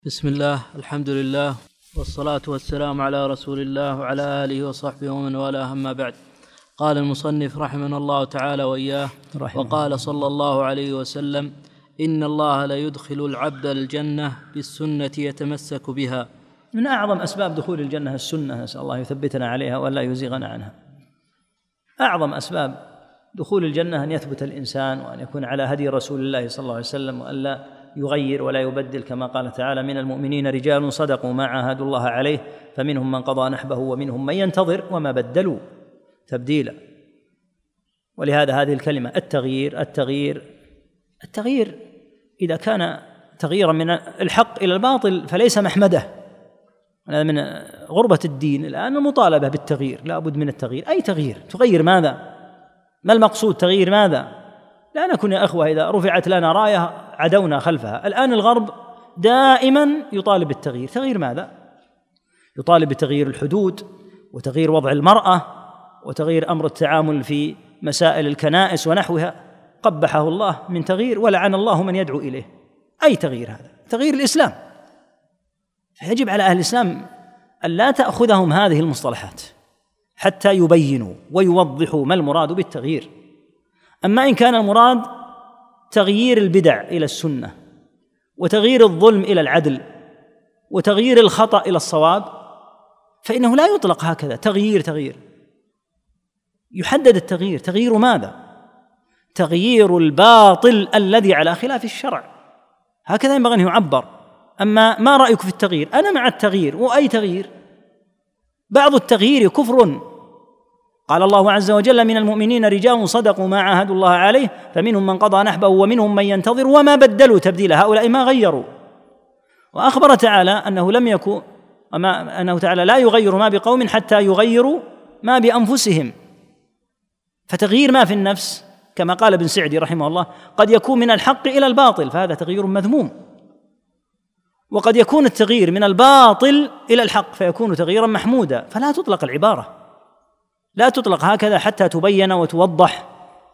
بسم الله، الحمد لله، والصلاة والسلام على رسول الله وعلى آله وصحبه ومن والاه، أما بعد. قال المصنف رحمنا الله تعالى وإياه: وقال صلى الله عليه وسلم: إن الله ليدخل العبد الجنة بالسنة يتمسك بها. من أعظم أسباب دخول الجنة السنة، نسأل الله يثبتنا عليها ولا يزيغنا عنها. أعظم أسباب دخول الجنة أن يثبت الإنسان وأن يكون على هدي رسول الله صلى الله عليه وسلم، وأن لا يغير ولا يبدل، كما قال تعالى: من المؤمنين رجال صدقوا ما عاهدوا الله عليه فمنهم من قضى نحبه ومنهم من ينتظر وما بدلوا تبديلا. ولهذا هذه الكلمة التغيير إذا كان تغييرا من الحق إلى الباطل فليس محمده. هذا من غربة الدين الآن المطالبة بالتغيير، لا بد من التغيير. أي تغيير؟ تغير ماذا؟ ما المقصود؟ تغيير ماذا؟ لا نكون يا أخوة إذا رفعت لنا راية عدونا خلفها. الآن الغرب دائما يطالب بالتغيير. تغيير ماذا؟ يطالب بتغيير الحدود وتغيير وضع المرأة وتغيير أمر التعامل في مسائل الكنائس ونحوها. قبحه الله من تغيير ولعن الله من يدعو إليه. أي تغيير هذا؟ تغيير الإسلام. فيجب على أهل الإسلام أن لا تأخذهم هذه المصطلحات حتى يبينوا ويوضحوا ما المراد بالتغيير. أما إن كان المراد تغيير البدع إلى السنة، وتغيير الظلم إلى العدل، وتغيير الخطأ إلى الصواب، فإنه لا يطلق هكذا تغيير. يحدد التغيير. تغيير ماذا؟ تغيير الباطل الذي على خلاف الشرع. هكذا ينبغي أن يعبر. أما ما رأيك في التغيير؟ أنا مع التغيير. وأي تغيير؟ بعض التغيير كفر. قال الله عز وجل: من المؤمنين رجال صدقوا ما عاهدوا الله عليه فمنهم من قضى نحبه ومنهم من ينتظر وما بدلوا تبديلا. هؤلاء ما غيروا. وأخبر تعالى أنه تعالى لا يغير ما بقوم حتى يغيروا ما بأنفسهم. فتغيير ما في النفس كما قال ابن سعدي رحمه الله قد يكون من الحق إلى الباطل، فهذا تغيير مذموم. وقد يكون التغيير من الباطل إلى الحق فيكون تغييرا محمودا. فلا تطلق العبارة، لا تطلق هكذا حتى تبين وتوضح.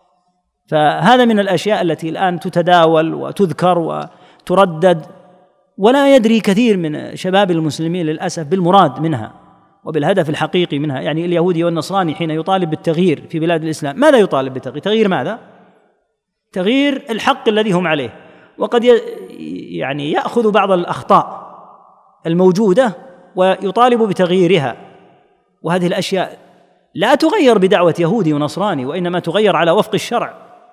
فهذا من الأشياء التي الآن تتداول وتذكر وتردد، ولا يدري كثير من شباب المسلمين للأسف بالمراد منها وبالهدف الحقيقي منها. يعني اليهودي والنصراني حين يطالب بالتغيير في بلاد الإسلام ماذا يطالب بالتغيير؟ تغيير ماذا؟ تغيير الحق الذي هم عليه. وقد يأخذ بعض الأخطاء الموجودة ويطالب بتغييرها. وهذه الأشياء لا تغير بدعوة يهودي ونصراني، وإنما تغير على وفق الشرع.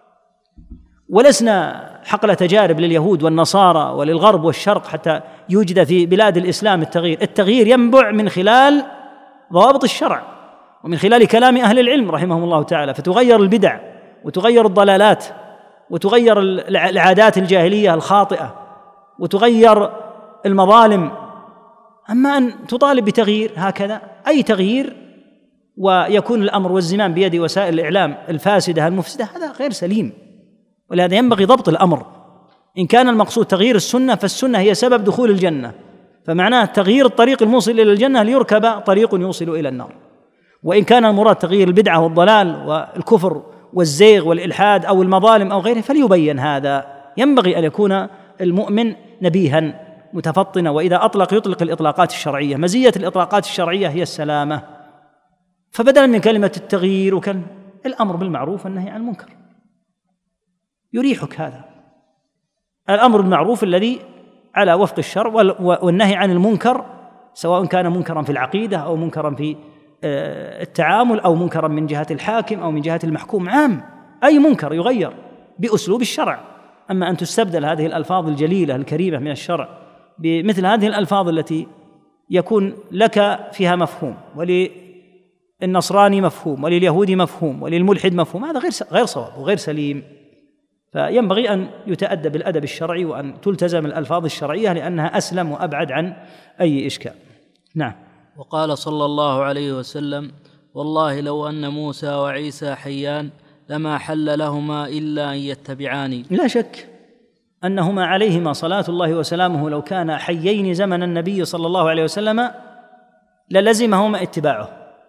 ولسنا حقل تجارب لليهود والنصارى وللغرب والشرق حتى يوجد في بلاد الإسلام التغيير ينبع من خلال ضوابط الشرع ومن خلال كلام أهل العلم رحمهم الله تعالى، فتغير البدع وتغير الضلالات وتغير العادات الجاهلية الخاطئة وتغير المظالم. أما أن تطالب بتغيير هكذا أي تغيير ويكون الأمر والزمام بيد وسائل الإعلام الفاسدة المفسدة، هذا غير سليم. ولهذا ينبغي ضبط الأمر. إن كان المقصود تغيير السنة فالسنة هي سبب دخول الجنة، فمعناه تغيير الطريق الموصل إلى الجنة ليركب طريق يوصل إلى النار. وإن كان المراد تغيير البدعة والضلال والكفر والزيغ والإلحاد أو المظالم أو غيره فليبين هذا. ينبغي أن يكون المؤمن نبيها متفطنا، وإذا أطلق يطلق الإطلاقات الشرعية. مزية الإطلاقات الشرعية هي السلامة. فبدلا من كلمة التغيير الأمر بالمعروف والنهي عن المنكر يريحك. هذا الأمر بالمعروف الذي على وفق الشرع، والنهي عن المنكر سواء كان منكرا في العقيدة أو منكرا في التعامل أو منكرا من جهة الحاكم أو من جهة المحكوم. عام، أي منكر يغير بأسلوب الشرع. أما أن تستبدل هذه الألفاظ الجليلة الكريمة من الشرع بمثل هذه الألفاظ التي يكون لك فيها مفهوم وللنصراني مفهوم ولليهودي مفهوم وللملحد مفهوم، هذا غير صواب وغير سليم. فينبغي أن يتأدب بالأدب الشرعي وأن تلتزم الألفاظ الشرعية لأنها أسلم وأبعد عن أي إشكال. نعم. وقال صلى الله عليه وسلم: والله لو أن موسى وعيسى حيان لما حل لهما إلا أن يتبعاني. لا شك أنهما عليهما صلاة الله وسلامه لو كان حيين زمن النبي صلى الله عليه وسلم للزمهما اتباعه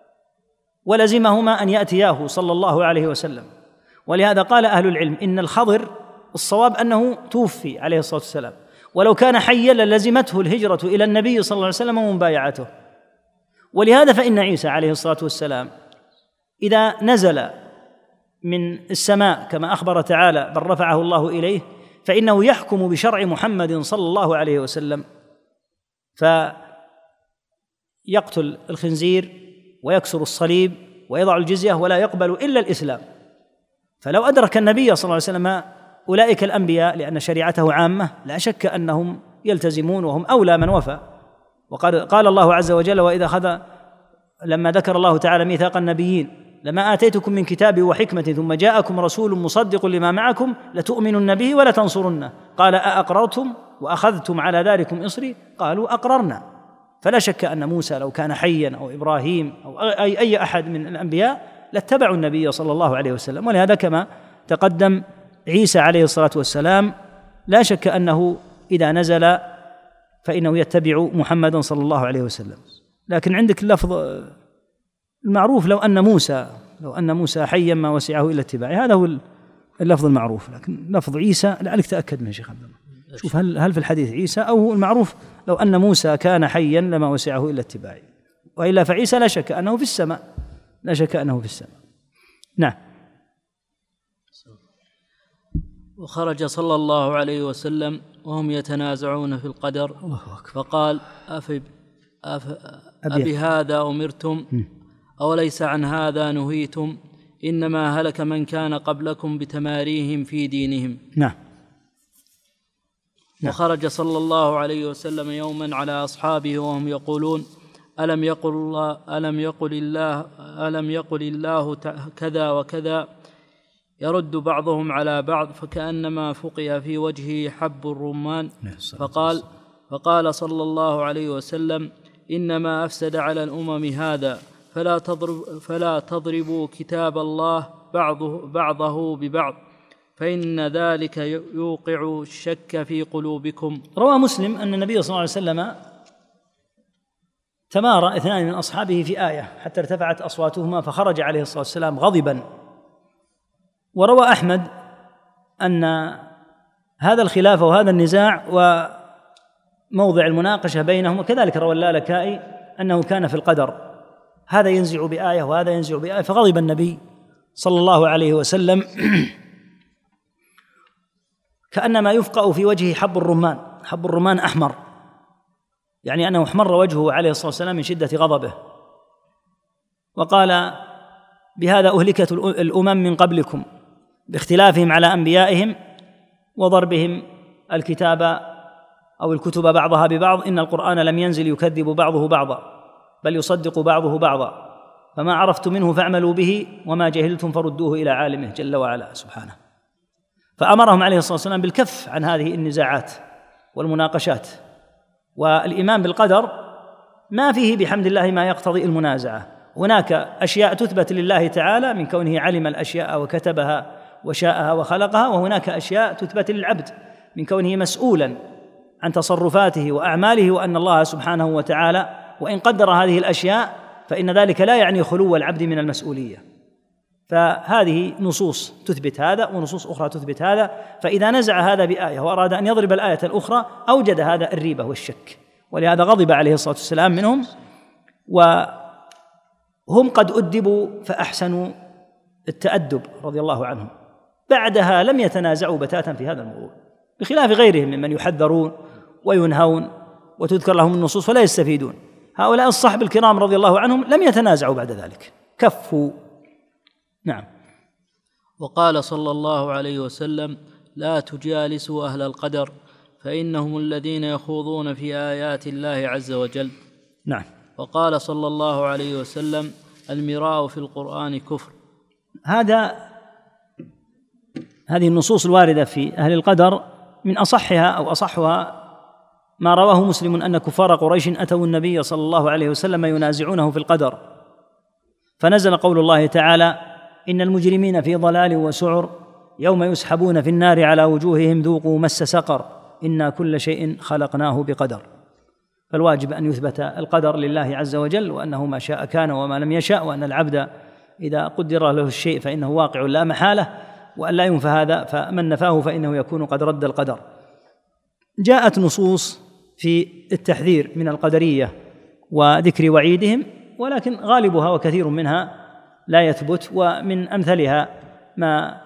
ولزمهما أن يأتياه صلى الله عليه وسلم. ولهذا قال أهل العلم إن الخضر الصواب أنه توفي عليه الصلاة والسلام، ولو كان حيا للزمته الهجرة إلى النبي صلى الله عليه وسلم ومبايعته. ولهذا فإن عيسى عليه الصلاة والسلام إذا نزل من السماء كما أخبر تعالى بل رفعه الله إليه، فإنه يحكم بشرع محمد صلى الله عليه وسلم، فيقتل الخنزير ويكسر الصليب ويضع الجزية ولا يقبل إلا الإسلام. فلو أدرك النبي صلى الله عليه وسلم أولئك الأنبياء لأن شريعته عامة لا شك أنهم يلتزمون وهم أولى من وفى. وقد قال الله عز وجل: وإذا لما ذكر الله تعالى ميثاق النبيين لما آتيتكم من كتاب وحكمة ثم جاءكم رسول مصدق لما معكم لتؤمنن به ولا تنصرنه قال أأقررتم وأخذتم على ذلكم إصري قالوا أقررنا. فلا شك أن موسى لو كان حيا أو إبراهيم أو أي أحد من الأنبياء لاتبعوا النبي صلى الله عليه وسلم. ولهذا كما تقدم عيسى عليه الصلاة والسلام لا شك أنه إذا نزل فإنه يتبع محمدا صلى الله عليه وسلم. لكن عندك اللفظ المعروف لو أن موسى حيا ما وسعه إلا اتباعه، هذا هو اللفظ المعروف. لكن لفظ عيسى لعلك تأكد منه شيخ عبد الله، شوف هل في الحديث عيسى أو هو المعروف لو أن موسى كان حيا لما وسعه إلا اتباعه، وإلا فعيسى لا شك أنه في السماء، لا شك أنه في السماء. نعم. وخرج صلى الله عليه وسلم وهم يتنازعون في القدر فقال: أبي هذا أمرتم أوليس عن هذا نهيتم؟ إنما هلك من كان قبلكم بتماريهم في دينهم. نعم. وخرج صلى الله عليه وسلم يوما على أصحابه وهم يقولون: ألم يقل الله كذا وكذا، يرد بعضهم على بعض فكأنما فقئ في وجهه حب الرمان. فقال صلى الله عليه وسلم: إنما أفسد على الأمم هذا، فلا تضربوا كتاب الله بعضه ببعض، فإن ذلك يوقع الشك في قلوبكم. روى مسلم أن النبي صلى الله عليه وسلم تمارى اثنان من أصحابه في آية حتى ارتفعت أصواتهما فخرج عليه الصلاة والسلام غضبا. وروى أحمد أن هذا الخلاف وهذا النزاع وموضع المناقشة بينهم، وكذلك روى اللالكائي أنه كان في القدر، هذا ينزع بآية وهذا ينزع بآية، فغضب النبي صلى الله عليه وسلم كأنما يفقأ في وجهه حب الرمان. حب الرمان أحمر، يعني أنه احمر وجهه عليه الصلاة والسلام من شدة غضبه. وقال: بهذا أهلكت الأمم من قبلكم باختلافهم على أنبيائهم وضربهم الكتاب أو الكتب بعضها ببعض، إن القرآن لم ينزل يكذب بعضه بعضا بل يصدق بعضه بعضا، فما عرفتم منه فاعملوا به وما جهلتم فردوه إلى عالمه جل وعلا سبحانه. فأمرهم عليه الصلاة والسلام بالكف عن هذه النزاعات والمناقشات. والإيمان بالقدر ما فيه بحمد الله ما يقتضي المنازعة. هناك أشياء تثبت لله تعالى من كونه علم الأشياء وكتبها وشاءها وخلقها، وهناك أشياء تثبت للعبد من كونه مسؤولا عن تصرفاته وأعماله، وأن الله سبحانه وتعالى وإن قدر هذه الأشياء فإن ذلك لا يعني خلو العبد من المسؤولية. فهذه نصوص تثبت هذا ونصوص أخرى تثبت هذا، فإذا نزع هذا بآية وأراد أن يضرب الآية الأخرى أوجد هذا الريبة والشك، ولهذا غضب عليه الصلاة والسلام منهم. وهم قد أدبوا فأحسنوا التأدب رضي الله عنهم، بعدها لم يتنازعوا بتاتا في هذا الموضوع، بخلاف غيرهم ممن يحذرون وينهون وتذكر لهم النصوص فلا يستفيدون. هؤلاء الصحب الكرام رضي الله عنهم لم يتنازعوا بعد ذلك، كفوا. نعم. وقال صلى الله عليه وسلم: لا تجالسوا أهل القدر فإنهم الذين يخوضون في آيات الله عز وجل. نعم. وقال صلى الله عليه وسلم: المراء في القرآن كفر. هذه النصوص الواردة في أهل القدر من أصحها أو أصحها ما رواه مسلم أن كفار قريش أتوا النبي صلى الله عليه وسلم ينازعونه في القدر، فنزل قول الله تعالى: إن المجرمين في ضلال وسعر يوم يسحبون في النار على وجوههم ذوقوا مس سقر إنا كل شيء خلقناه بقدر. فالواجب أن يثبت القدر لله عز وجل، وأنه ما شاء كان وما لم يشاء، وأن العبد إذا قدر له الشيء فإنه واقع لا محالة، وأن لا ينفى هذا، فمن نفاه فإنه يكون قد رد القدر. جاءت نصوص في التحذير من القدرية وذكر وعيدهم، ولكن غالبها وكثير منها لا يثبت. ومن أمثلها ما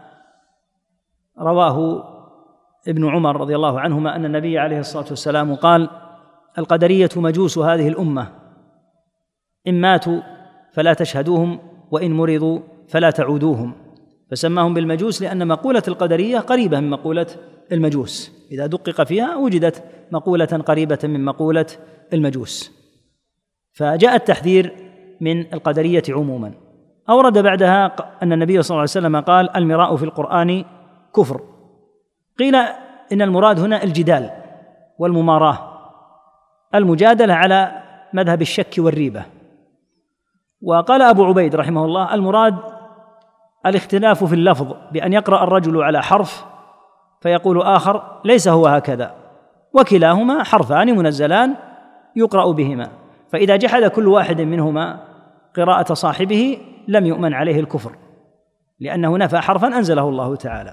رواه ابن عمر رضي الله عنهما أن النبي عليه الصلاة والسلام قال: القدرية مجوس هذه الأمة، إن ماتوا فلا تشهدوهم، وإن مرضوا فلا تعودوهم. فسماهم بالمجوس لأن مقولة القدرية قريبة من مقولة المجوس، إذا دقق فيها وجدت مقولة قريبة من مقولة المجوس. فجاء التحذير من القدرية عموما. أورد بعدها أن النبي صلى الله عليه وسلم قال: المراء في القرآن كفر. قيل إن المراد هنا الجدال والمماراة، المجادلة على مذهب الشك والريبة. وقال أبو عبيد رحمه الله: المراد الاختلاف في اللفظ، بأن يقرأ الرجل على حرف فيقول آخر ليس هو هكذا، وكلاهما حرفان منزلان يقرأ بهما، فإذا جحد كل واحد منهما قراءة صاحبه لم يؤمن عليه الكفر، لأنه نفى حرفا أنزله الله تعالى.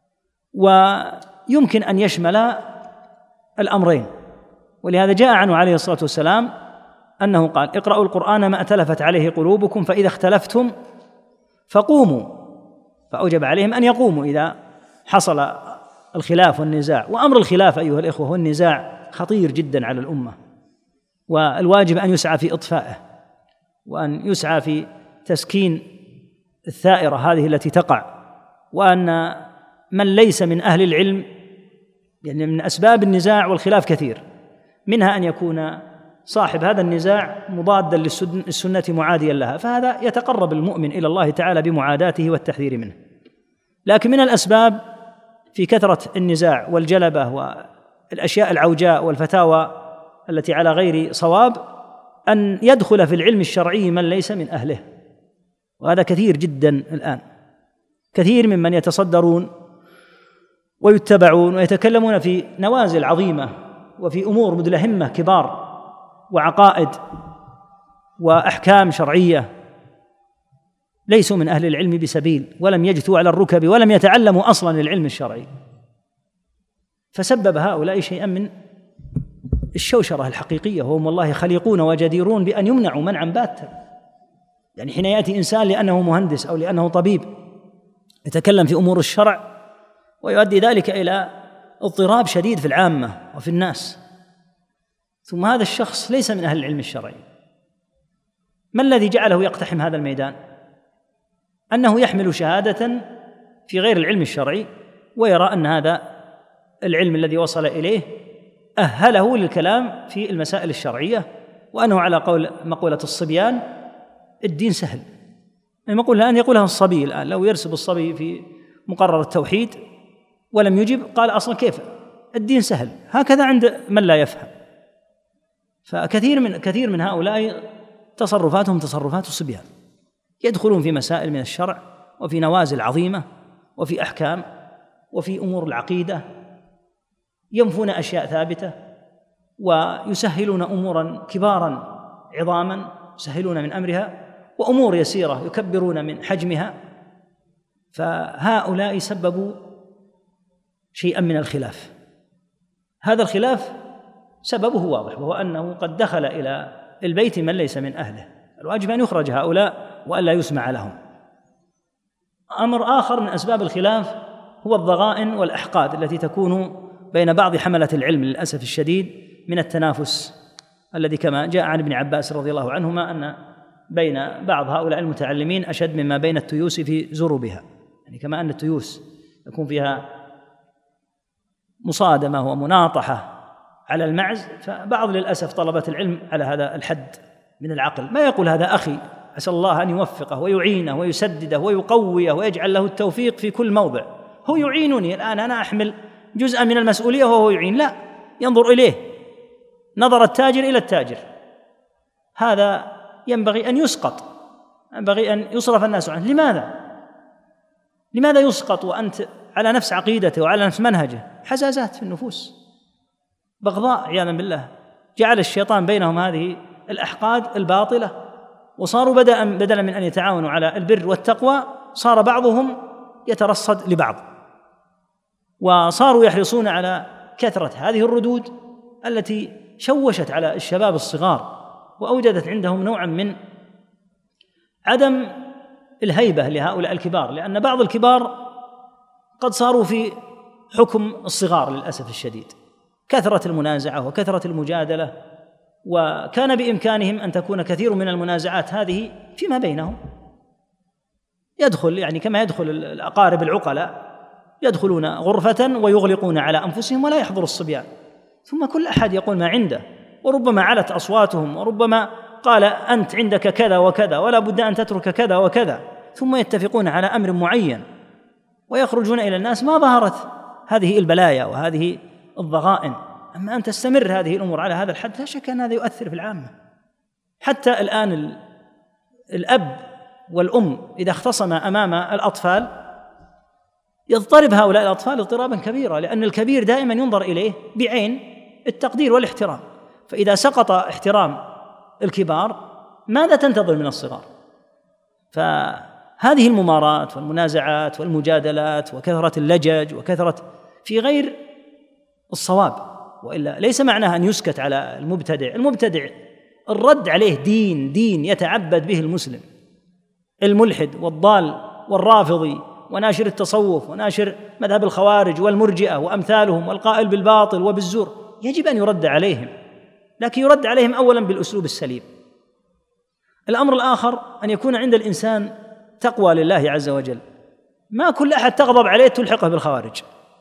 ويمكن أن يشمل الأمرين، ولهذا جاء عنه عليه الصلاة والسلام أنه قال: اقرأوا القرآن ما أتلفت عليه قلوبكم، فإذا اختلفتم فقوموا، فأوجب عليهم أن يقوموا إذا حصل الخلاف والنزاع. وأمر الخلاف أيها الإخوة والنزاع خطير جدا على الأمة، والواجب أن يسعى في إطفائه، وأن يسعى في تسكين الثائرة هذه التي تقع. وأن من ليس من أهل العلم، يعني من أسباب النزاع والخلاف كثير، منها أن يكون صاحب هذا النزاع مضادا للسنة معاديا لها، فهذا يتقرب المؤمن إلى الله تعالى بمعاداته والتحذير منه. لكن من الأسباب في كثرة النزاع والجلبة والأشياء العوجاء والفتاوى التي على غير صواب أن يدخل في العلم الشرعي من ليس من أهله، وهذا كثير جدا الآن. كثير ممن يتصدرون ويتبعون ويتكلمون في نوازل عظيمة وفي أمور مدلهمة كبار وعقائد وأحكام شرعية، ليسوا من أهل العلم بسبيل، ولم يجثوا على الركب، ولم يتعلموا أصلا العلم الشرعي، فسبب هؤلاء شيئا من الشوشرة الحقيقية، وهم والله خليقون وجديرون بأن يمنعوا منعا باتا. يعني حين يأتي إنسان لأنه مهندس أو لأنه طبيب يتكلم في أمور الشرع ويؤدي ذلك إلى اضطراب شديد في العامة وفي الناس، ثم هذا الشخص ليس من أهل العلم الشرعي. ما الذي جعله يقتحم هذا الميدان؟ أنه يحمل شهادة في غير العلم الشرعي، ويرى أن هذا العلم الذي وصل إليه أهله للكلام في المسائل الشرعية، وأنه على قول مقولة الصبيان الدين سهل. المقولة الآن يقولها الصبي الآن، لو يرسب الصبي في مقرر التوحيد ولم يجب قال أصلا كيف الدين سهل، هكذا عند من لا يفهم. فكثير من هؤلاء تصرفاتهم تصرفات الصبيان، يدخلون في مسائل من الشرع وفي نوازل عظيمة وفي أحكام وفي أمور العقيدة، ينفون أشياء ثابتة ويسهلون أمورا كبارا عظاما يسهلون من أمرها، وأمور يسيرة يكبرون من حجمها. فهؤلاء سببوا شيئا من الخلاف. هذا الخلاف سببه واضح، وهو أنه قد دخل إلى البيت من ليس من أهله. الواجب أن يخرج هؤلاء وألا يسمع لهم. أمر آخر من أسباب الخلاف هو الضغائن والأحقاد التي تكون بين بعض حملة العلم للأسف الشديد من التنافس، الذي كما جاء عن ابن عباس رضي الله عنهما أن بين بعض هؤلاء المتعلمين أشد مما بين التيوس في زربها، يعني كما أن التيوس يكون فيها مصادمة ومناطحة على المعز، فبعض للأسف طلبة العلم على هذا الحد من العقل، ما يقول هذا أخي أسأل الله أن يوفقه ويعينه ويسدده ويقويه ويجعل له التوفيق في كل موضع، هو يعينني الآن أنا أحمل جزءا من المسؤولية وهو يعين، لا، ينظر إليه نظر التاجر إلى التاجر. هذا ينبغي أن يسقط، ينبغي أن يصرف الناس عنه. لماذا يسقط وأنت على نفس عقيدته وعلى نفس منهجه؟ حزازات في النفوس، بغضاء عياذا بالله، جعل الشيطان بينهم هذه الأحقاد الباطلة، وصاروا بدلا من أن يتعاونوا على البر والتقوى صار بعضهم يترصد لبعض، وصاروا يحرصون على كثرة هذه الردود التي شوشت على الشباب الصغار وأوجدت عندهم نوعا من عدم الهيبة لهؤلاء الكبار، لأن بعض الكبار قد صاروا في حكم الصغار للأسف الشديد، كثرة المنازعة وكثرة المجادلة، وكان بإمكانهم أن تكون كثير من المنازعات هذه فيما بينهم، يدخل يعني كما يدخل الأقارب العقلاء يدخلون غرفة ويغلقون على أنفسهم ولا يحضر الصبيان، ثم كل أحد يقول ما عنده، وربما علت أصواتهم، وربما قال أنت عندك كذا وكذا ولا بد أن تترك كذا وكذا، ثم يتفقون على أمر معين ويخرجون إلى الناس ما ظهرت هذه البلايا وهذه الضغائن. أما أن تستمر هذه الأمور على هذا الحد لا شك أن هذا يؤثر في العامة. حتى الآن الأب والأم إذا اختصما أمام الأطفال يضطرب هؤلاء الأطفال اضطرابا كبيرا، لأن الكبير دائما ينظر إليه بعين التقدير والاحترام، فإذا سقط احترام الكبار ماذا تنتظر من الصغار؟ فهذه الممارات والمنازعات والمجادلات وكثرة اللجج وكثرة في غير الصواب، وإلا ليس معناها أن يسكت على المبتدع. المبتدع الرد عليه دين يتعبد به المسلم، الملحد والضال والرافضي وناشر التصوف وناشر مذهب الخوارج والمرجئة وأمثالهم والقائل بالباطل وبالزور، يجب أن يرد عليهم، لكن يرد عليهم أولا بالأسلوب السليم. الأمر الآخر أن يكون عند الإنسان تقوى لله عز وجل، ما كل أحد تغضب عليه تلحقه بالخوارج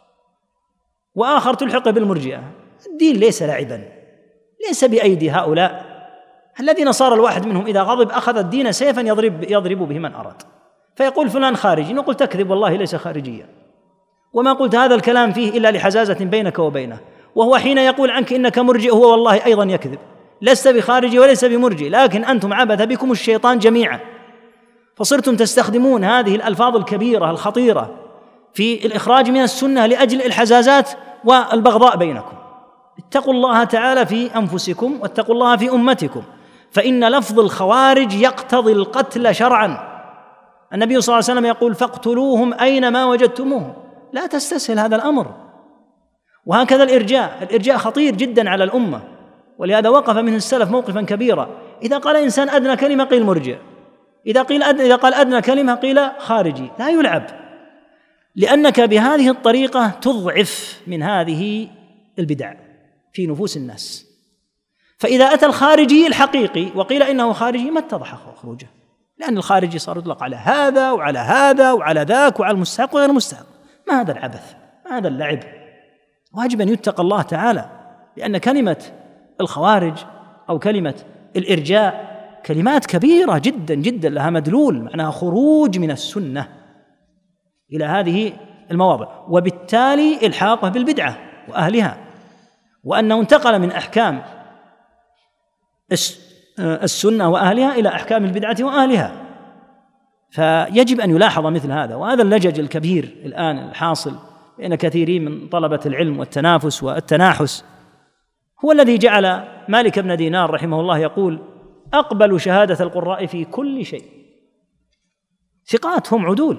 وآخر تلحقه بالمرجئة. الدين ليس لعبا، ليس بأيدي هؤلاء الذين صار الواحد منهم إذا غضب أخذ الدين سيفا يضرب به من أراد، فيقول فلان خارجي، نقول تكذب والله ليس خارجيا، وما قلت هذا الكلام فيه إلا لحزازة بينك وبينه، وهو حين يقول عنك إنك مرجئ هو والله أيضا يكذب، لست بخارجي وليس بمرجئ، لكن أنتم عبث بكم الشيطان جميعا، فصرتم تستخدمون هذه الألفاظ الكبيرة الخطيرة في الإخراج من السنة لأجل الحزازات والبغضاء بينكم. اتقوا الله تعالى في أنفسكم واتقوا الله في أمتكم، فإن لفظ الخوارج يقتضي القتل شرعا. النبي صلى الله عليه وسلم يقول فاقتلوهم أينما وجدتموهم، لا تستسهل هذا الأمر. وهكذا الإرجاء خطير جدا على الأمة، ولهذا وقف منه السلف موقفا كبيرا. إذا قال إنسان أدنى كلمة قيل مرجئ، إذا قال أدنى كلمة قيل خارجي، لا يلعب، لأنك بهذه الطريقة تضعف من هذه البدع في نفوس الناس. فإذا أتى الخارجي الحقيقي وقيل إنه خارجي ما اتضح خروجه، لأن الخارجي صار يطلق على هذا وعلى هذا وعلى ذاك وعلى المستحق وغير المستحق. ما هذا العبث، ما هذا اللعب. واجب أن يتقى الله تعالى، لأن كلمة الخوارج أو كلمة الإرجاء كلمات كبيرة جدا جدا لها مدلول، معناها خروج من السنة إلى هذه المواضع، وبالتالي إلحاقه بالبدعة وأهلها، وأنه انتقل من أحكام السنة وأهلها إلى أحكام البدعة وأهلها. فيجب أن يلاحظ مثل هذا. وهذا اللجج الكبير الآن الحاصل بين كثيرين من طلبة العلم والتنافس والتناحس هو الذي جعل مالك بن دينار رحمه الله يقول أقبل شهادة القراء في كل شيء، ثقات هم عدول،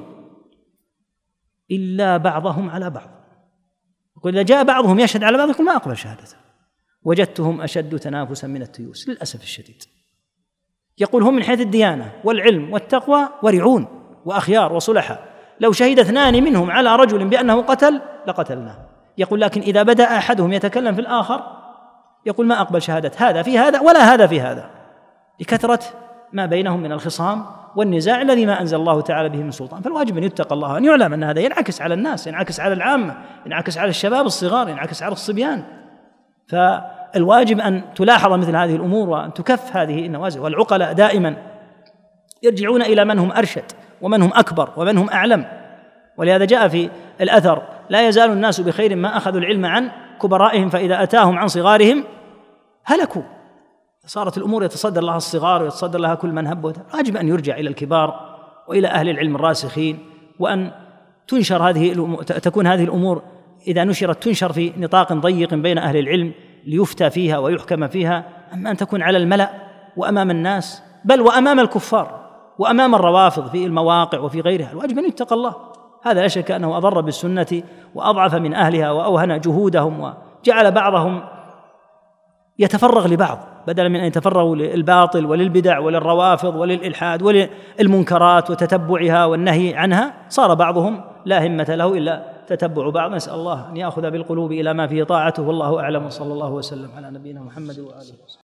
إلا بعضهم على بعض. يقول إذا جاء بعضهم يشهد على بعض يقول ما أقبل شهادته، وجدتهم أشد تنافسا من التيوس للأسف الشديد. يقول هم من حيث الديانة والعلم والتقوى ورعون وأخيار وصلحاء، لو شهد اثنان منهم على رجل بأنه قتل لقتلناه. يقول لكن إذا بدأ أحدهم يتكلم في الآخر يقول ما أقبل شهادة هذا في هذا ولا هذا في هذا، لكثرة ما بينهم من الخصام والنزاع الذي ما أنزل الله تعالى به من سلطان. فالواجب أن يتقى الله، أن يعلم أن هذا ينعكس على الناس، ينعكس على العامة، ينعكس على الشباب الصغار، ينعكس على الصبيان. فالواجب أن تلاحظ مثل هذه الأمور وأن تكف هذه النوازل. والعقلاء دائما يرجعون إلى من هم أرشد ومن هم أكبر ومن هم أعلم. ولهذا جاء في الأثر لا يزال الناس بخير ما أخذوا العلم عن كبرائهم فإذا أتاهم عن صغارهم هلكوا. صارت الأمور يتصدر لها الصغار ويتصدر لها كل من هب. واجب أن يرجع إلى الكبار وإلى أهل العلم الراسخين، وأن تنشر تكون هذه الأمور إذا نشرت تنشر في نطاق ضيق بين أهل العلم ليفتى فيها ويحكم فيها، أما أن تكون على الملأ وأمام الناس بل وأمام الكفار وأمام الروافض في المواقع وفي غيرها. الواجب أن يتقى الله. هذا لا شك أنه أضر بالسنة وأضعف من أهلها وأوهن جهودهم جعل بعضهم يتفرغ لبعض بدلا من أن يتفرغوا للباطل وللبدع وللروافض وللإلحاد وللمنكرات وتتبعها والنهي عنها. صار بعضهم لا همة له إلا تتبع بعض. نسأل الله أن يأخذ بالقلوب إلى ما فيه طاعته، والله أعلم، وصلى الله وسلم على نبينا محمد وآله وصحبه.